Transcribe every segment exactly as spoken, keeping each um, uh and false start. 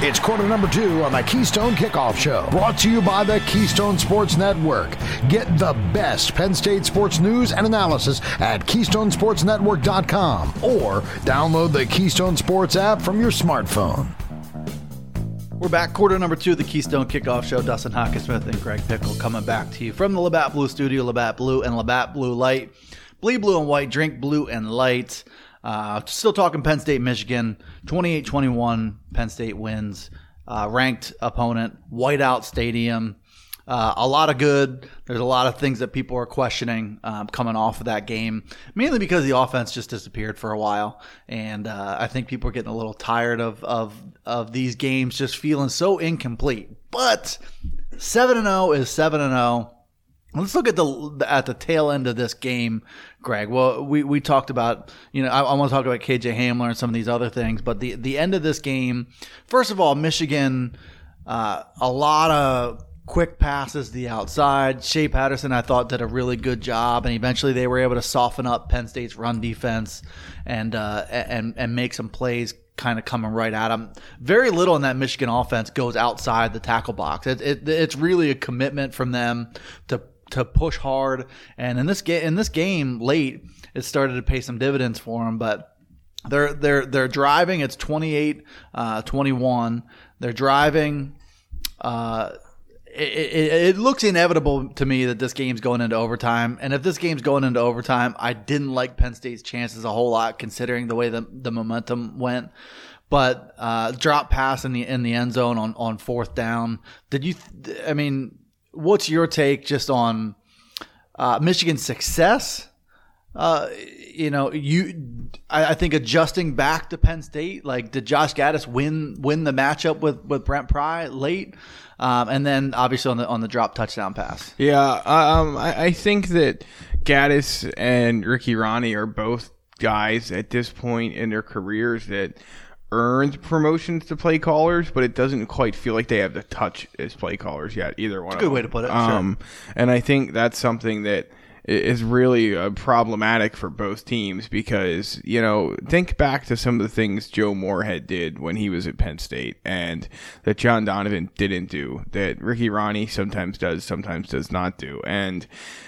It's quarter number two on the Keystone Kickoff Show, brought to you by the Keystone Sports Network. Get the best Penn State sports news and analysis at keystone sports network dot com or download the Keystone Sports app from your smartphone. We're back, quarter number two of the Keystone Kickoff Show. Dustin Hockenstall and Greg Pickle coming back to you from the Labatt Blue Studio, Labatt Blue and Labatt Blue Light. Bleed blue and white, drink blue and light. Uh, still talking Penn State, Michigan. twenty-eight twenty-one, Penn State wins. Uh, ranked opponent, Whiteout Stadium. Uh, a lot of good. There's a lot of things that people are questioning um, coming off of that game, mainly because the offense just disappeared for a while. And uh, I think people are getting a little tired of, of, of these games just feeling so incomplete. But seven and oh is seven and oh. Let's look at the at the tail end of this game, Greg. Well, we, we talked about, you know, I, I want to talk about K J Hamler and some of these other things, but the, the end of this game, first of all, Michigan, uh, a lot of quick passes to the outside. Shea Patterson, I thought, did a really good job, and eventually they were able to soften up Penn State's run defense and uh, and and make some plays kind of coming right at them. Very little in that Michigan offense goes outside the tackle box. It, it, it's really a commitment from them to to push hard, and in this game, in this game late, it started to pay some dividends for them. But they're they're they're driving. It's twenty-eight twenty-one. They're driving. Uh, it, it, it looks inevitable to me that this game's going into overtime. And if this game's going into overtime, I didn't like Penn State's chances a whole lot, considering the way the the momentum went. But uh, drop pass in the in the end zone on, on fourth down. Did you? Th- I mean. What's your take just on uh, Michigan's success? Uh, you know, you I, I think adjusting back to Penn State, like did Josh Gaddis win win the matchup with, with Brent Pry late, um, and then obviously on the on the drop touchdown pass. Yeah, um, I, I think that Gaddis and Ricky Rahne are both guys at this point in their careers that earned promotions to play callers, but it doesn't quite feel like they have the touch as play callers yet. Either one. That's a good way to put it. Um, sure. And I think that's something that is really uh, problematic for both teams because, you know, think back to some of the things Joe Moorhead did when he was at Penn State and that John Donovan didn't do, that Ricky Rahne sometimes does, sometimes does not do. And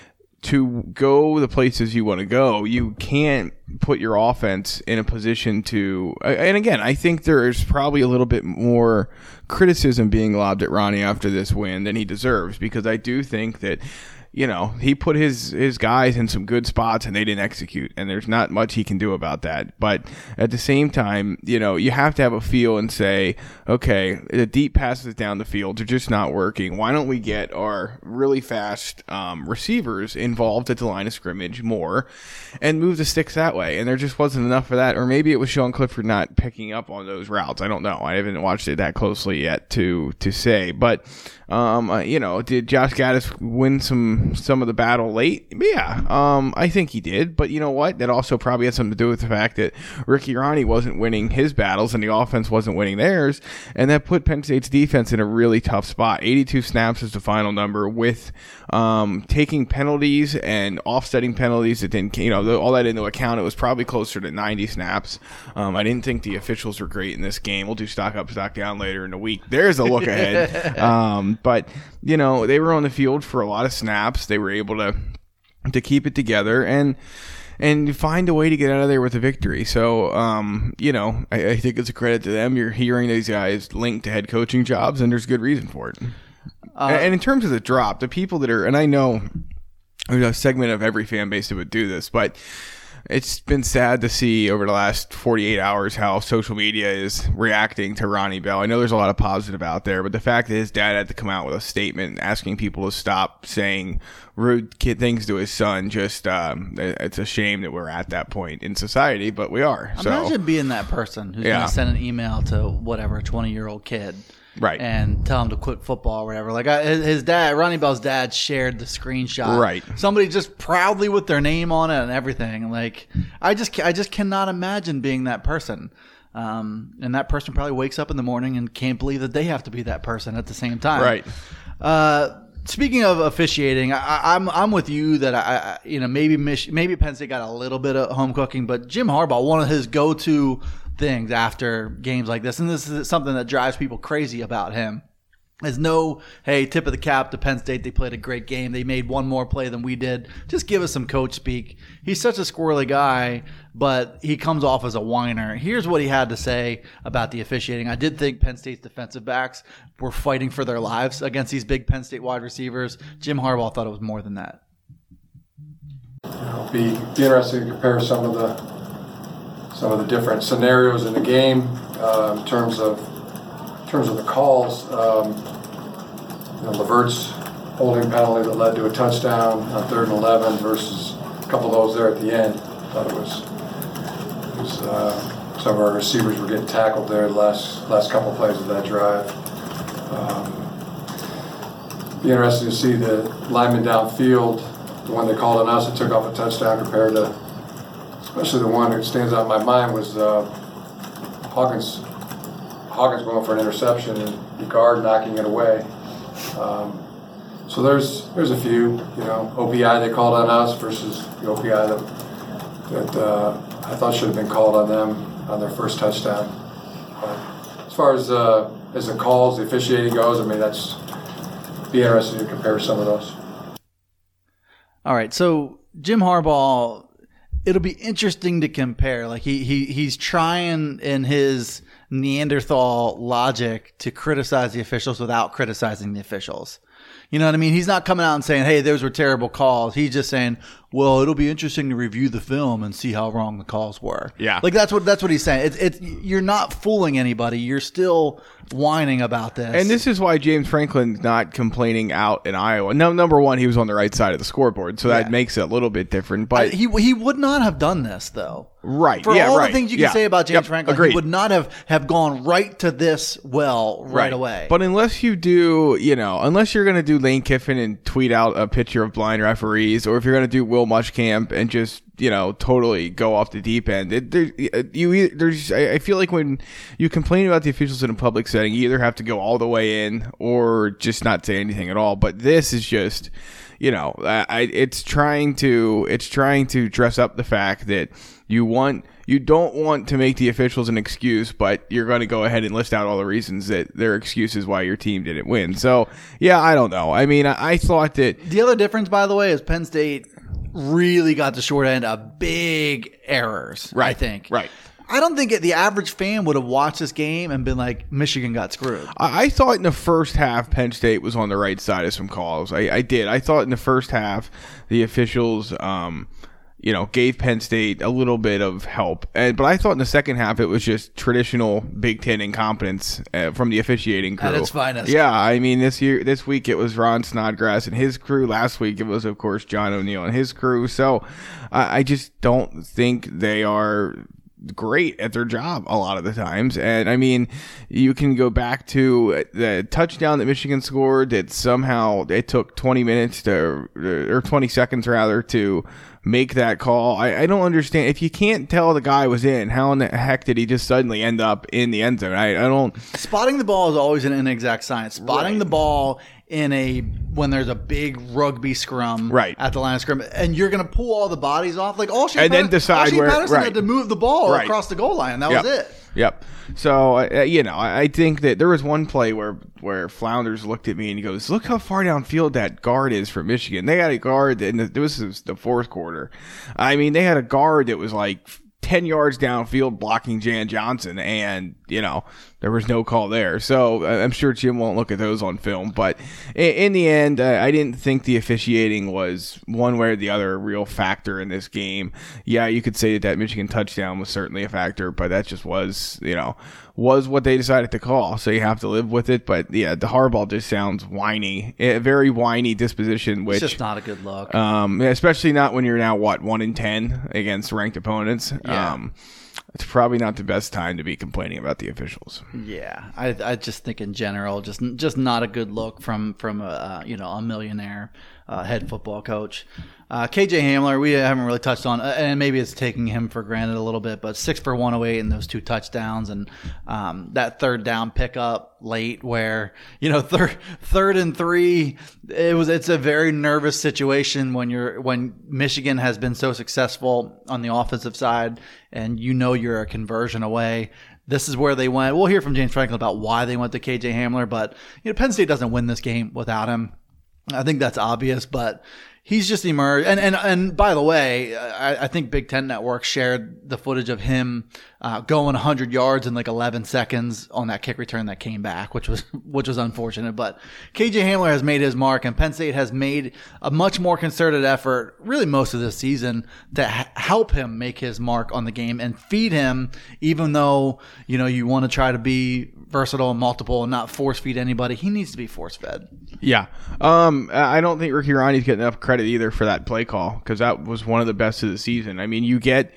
to go the places you want to go, you can't put your offense in a position to, and again, I think there's probably a little bit more criticism being lobbed at Rahne after this win than he deserves, because I do think that, you know, he put his, his guys in some good spots and they didn't execute, and there's not much he can do about that. But at the same time, you know, you have to have a feel and say, okay, the deep passes down the field are just not working. Why don't we get our really fast um, receivers involved at the line of scrimmage more and move the sticks that way? And there just wasn't enough for that. Or maybe it was Sean Clifford not picking up on those routes. I don't know. I haven't watched it that closely yet to, to say. But, um, uh, you know, did Josh Gaddis win some some of the battle late? Yeah, um, I think he did. But you know what? That also probably had something to do with the fact that Ricky Rahne wasn't winning his battles and the offense wasn't winning theirs, and that put Penn State's defense in a really tough spot. eighty-two snaps is the final number, with um, taking penalties and offsetting penalties that didn't, you know, all that into account. It was probably closer to ninety snaps. Um, I didn't think the officials were great in this game. We'll do stock up, stock down later in the week. There's a look ahead. Um, but you know, they were on the field for a lot of snaps. They were able to to keep it together and and find a way to get out of there with a victory. So, um, you know, I, I think it's a credit to them. You're hearing these guys linked to head coaching jobs, and there's good reason for it. Uh, and in terms of the drop, the people that are, and I know there's a segment of every fan base that would do this, but it's been sad to see over the last forty-eight hours how social media is reacting to Ronnie Bell. I know there's a lot of positive out there, but the fact that his dad had to come out with a statement asking people to stop saying rude kid things to his son, just um, it's a shame that we're at that point in society, but we are. So. Imagine being that person who's Yeah. going to send an email to whatever twenty-year-old kid. Right. And tell him to quit football or whatever. Like I, his his dad, Ronnie Bell's dad, shared the screenshot. Right. Somebody just proudly with their name on it and everything. Like I just I just cannot imagine being that person. Um, and that person probably wakes up in the morning and can't believe that they have to be that person at the same time. Right. Uh, speaking of officiating, I, I'm I'm with you that I, I you know maybe Mich- maybe Penn State got a little bit of home cooking, but Jim Harbaugh, one of his go-to things after games like this, and this is something that drives people crazy about him. There's no, hey, tip of the cap to Penn State. They played a great game. They made one more play than we did. Just give us some coach speak. He's such a squirrely guy, but he comes off as a whiner. Here's what he had to say about the officiating. I did think Penn State's defensive backs were fighting for their lives against these big Penn State wide receivers. Jim Harbaugh thought it was more than that. It'll be, be interesting to compare some of the some of the different scenarios in the game uh, in terms of in terms of the calls. Um, you know, Levert's holding penalty that led to a touchdown on third and eleven versus a couple of those there at the end. I thought it was, it was uh, some of our receivers were getting tackled there the last last couple of plays of that drive. Um, be interesting to see the lineman downfield. The one they called on us that took off a touchdown compared to, especially the one that stands out in my mind was uh, Hawkins. Hawkins going for an interception and the guard knocking it away. Um, so there's there's a few, you know, O P I they called on us versus the O P I that that uh, I thought should have been called on them on their first touchdown. But as far as uh, as the calls, the officiating goes, I mean that's be interesting to compare some of those. All right, so Jim Harbaugh, it'll be interesting to compare. Like he he he's trying in his Neanderthal logic to criticize the officials without criticizing the officials. You know what I mean? He's not coming out and saying, hey, those were terrible calls. He's just saying, well, it'll be interesting to review the film and see how wrong the calls were. Yeah. Like that's what that's what he's saying. It's it's you're not fooling anybody. You're still whining about this. And this is why James Franklin's not complaining out in Iowa. No, number one, he was on the right side of the scoreboard, so that Yeah. makes it a little bit different. But I, he he would not have done this though. Right. For yeah, all right. the things you can yeah. say about James Yep. Franklin, Agreed. he would not have, have gone right to this well right, away. But unless you do, you know, unless you're going to do Lane Kiffin and tweet out a picture of blind referees, or if you're going to do Will Muschamp and just, you know, totally go off the deep end, it, there, you there's I feel like when you complain about the officials in a public setting, you either have to go all the way in or just not say anything at all. But this is just, you know, I, it's trying to it's trying to dress up the fact that you want you don't want to make the officials an excuse, but you're going to go ahead and list out all the reasons that their excuses why your team didn't win. So yeah, I don't know. I mean, I, I thought that the other difference, by the way, is Penn State really got the short end of big errors. Right, I think. Right. I don't think the average fan would have watched this game and been like, Michigan got screwed. I, I thought in the first half Penn State was on the right side of some calls. I, I did. I thought in the first half the officials, um, you know, gave Penn State a little bit of help. And but I thought in the second half it was just traditional Big Ten incompetence uh, from the officiating crew. At its finest. Yeah, I mean this year, this week it was Ron Snodgrass and his crew. Last week it was, of course, John O'Neill and his crew. So uh, I just don't think they are great at their job a lot of the times. And I mean, you can go back to the touchdown that Michigan scored that somehow it took twenty minutes to, or twenty seconds rather, to make that call. I, I don't understand. If you can't tell the guy was in, how in the heck did he just suddenly end up in the end zone? I, I don't. Spotting the ball is always an inexact science. Spotting Right. the ball in a when there's a big rugby scrum Right. at the line of scrimmage, and you're going to pull all the bodies off, like all Shea And then Patterson, decide all Shea where- Patterson right. had to move the ball Right. across the goal line, and that Yep. was it. Yep. So, uh, you know, I I think that there was one play where, where Flounders looked at me and he goes, look how far downfield that guard is for Michigan. They had a guard that, and this was the fourth quarter. I mean, they had a guard that was like ten yards downfield blocking Jan Johnson, and, you know, there was no call there. So uh, I'm sure Jim won't look at those on film. But in, in the end, uh, I didn't think the officiating was one way or the other a real factor in this game. Yeah, you could say that that Michigan touchdown was certainly a factor, but that just was, you know, was what they decided to call. So you have to live with it. But yeah, the Harbaugh just sounds whiny, a very whiny disposition, which It's just not a good look. um, especially not when you're now, what, one in ten against ranked opponents. Yeah. Um, it's probably not the best time to be complaining about the officials. Yeah, I, I just think in general, just just not a good look from from a uh, you know a millionaire uh, head football coach. Uh, K J Hamler, we haven't really touched on, and maybe it's taking him for granted a little bit, but six for one oh eight in those two touchdowns, and um, that third down pickup late where, you know, third third and three, it was it's a very nervous situation when you're when Michigan has been so successful on the offensive side, and you know you're a conversion away. This is where they went. We'll hear from James Franklin about why they went to K J Hamler, but you know, Penn State doesn't win this game without him. I think that's obvious, but he's just emerged. And, and, and by the way, I, I think Big Ten Network shared the footage of him uh, going one hundred yards in like eleven seconds on that kick return that came back, which was, which was unfortunate. But K J Hamler has made his mark, and Penn State has made a much more concerted effort, really most of this season, to ha- help him make his mark on the game and feed him, even though, you know, you want to try to be versatile and multiple and not force feed anybody. He needs to be force fed. Yeah. Um, I don't think Ricky Rahne's getting enough credit either for that play call, because that was one of the best of the season. I mean, you get,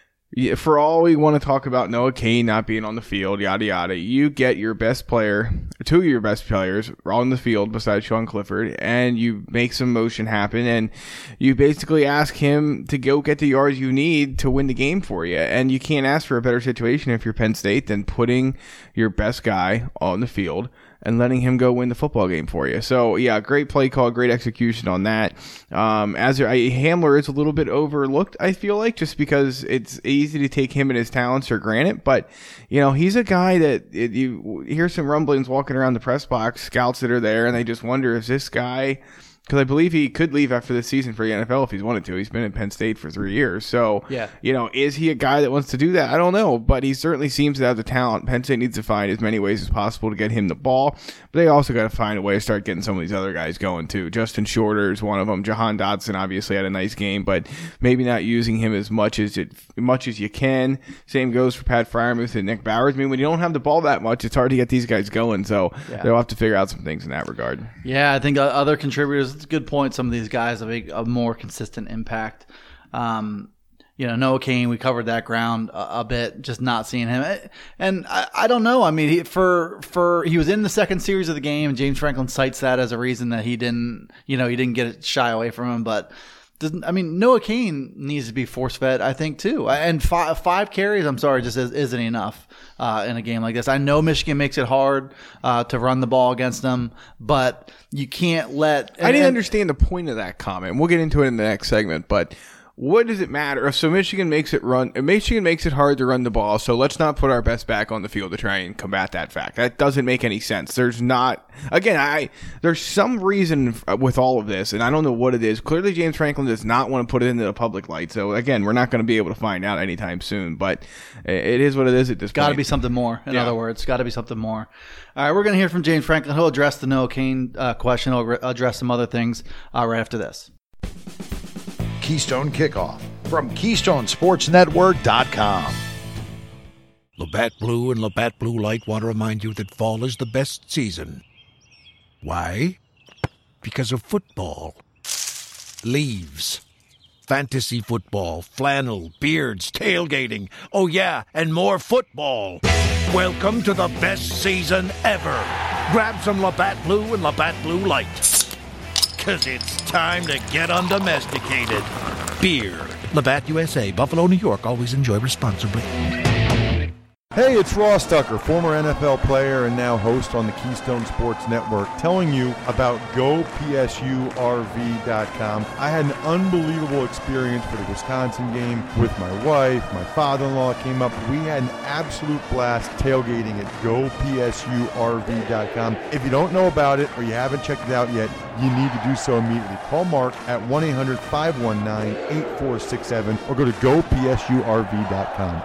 for all we want to talk about Noah Cain not being on the field, yada, yada, you get your best player, two of your best players on the field besides Sean Clifford, and you make some motion happen, and you basically ask him to go get the yards you need to win the game for you. And you can't ask for a better situation if you're Penn State than putting your best guy on the field and letting him go win the football game for you. So, yeah, great play call, great execution on that. Um, as I, Hamler is a little bit overlooked, I feel like, just because it's easy to take him and his talents for granted. But, you know, he's a guy that it, you hear some rumblings walking around the press box, scouts that are there, and they just wonder, is this guy... Because I believe he could leave after this season for the N F L if he's wanted to. He's been in Penn State for three years. So, yeah. you know, is he a guy that wants to do that? I don't know. But he certainly seems to have the talent. Penn State needs to find as many ways as possible to get him the ball. But they also got to find a way to start getting some of these other guys going, too. Justin Shorter is one of them. Jahan Dotson obviously had a nice game, but maybe not using him as much as it much as you can. Same goes for Pat Freiermuth and Nick Bowers. I mean, when you don't have the ball that much, it's hard to get these guys going. So yeah. They'll have to figure out some things in that regard. Yeah, I think other contributors, it's a good point. Some of these guys have a, a more consistent impact. Um, you know, Noah Cain, we covered that ground a, a bit, just not seeing him. And I, I don't know. I mean, he, for for he was in the second series of the game, and James Franklin cites that as a reason that he didn't, you know, he didn't get it shy away from him. But doesn't I mean, Noah Cain needs to be force fed, I think, too. And five, five carries, I'm sorry, just isn't enough uh, in a game like this. I know Michigan makes it hard uh, to run the ball against them, but you can't let. And, I didn't and, understand the point of that comment. We'll get into it in the next segment, but. What does it matter? So Michigan makes it run. Michigan makes it hard to run the ball. So let's not put our best back on the field to try and combat that fact. That doesn't make any sense. There's not. Again, I there's some reason with all of this, and I don't know what it is. Clearly, James Franklin does not want to put it into the public light. So again, we're not going to be able to find out anytime soon. But it is what it is at this point. Got to be something more. In yeah. other words, got to be something more. All right, we're going to hear from James Franklin. He'll address the Noah Cain uh, question. He'll re- address some other things uh, right after this. Keystone Kickoff from Keystone Sports Network dot com. Labatt Blue and Labatt Blue Light want to remind you that fall is the best season. Why? Because of football. Leaves. Fantasy football, flannel, beards, tailgating. Oh yeah, and more football. Welcome to the best season ever. Grab some Labatt Blue and Labatt Blue Light. Because it's time to get undomesticated. Beer. Labatt U S A, Buffalo, New York. Always enjoy responsibly. Hey, it's Ross Tucker, former N F L player and now host on the Keystone Sports Network, telling you about Go P S U R V dot com. I had an unbelievable experience for the Wisconsin game with my wife. My father-in-law came up. We had an absolute blast tailgating at Go P S U R V dot com. If you don't know about it or you haven't checked it out yet, you need to do so immediately. Call Mark at one eight hundred five one nine eight four six seven or go to Go P S U R V dot com.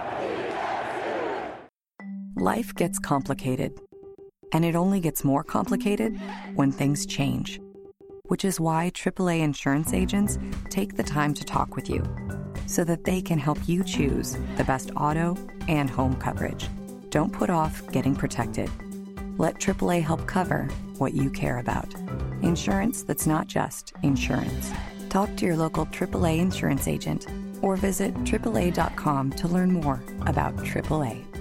Life gets complicated, and it only gets more complicated when things change, which is why triple A insurance agents take the time to talk with you so that they can help you choose the best auto and home coverage. Don't put off getting protected. Let triple A help cover what you care about. Insurance that's not just insurance. Talk to your local triple A insurance agent or visit triple A dot com to learn more about triple A.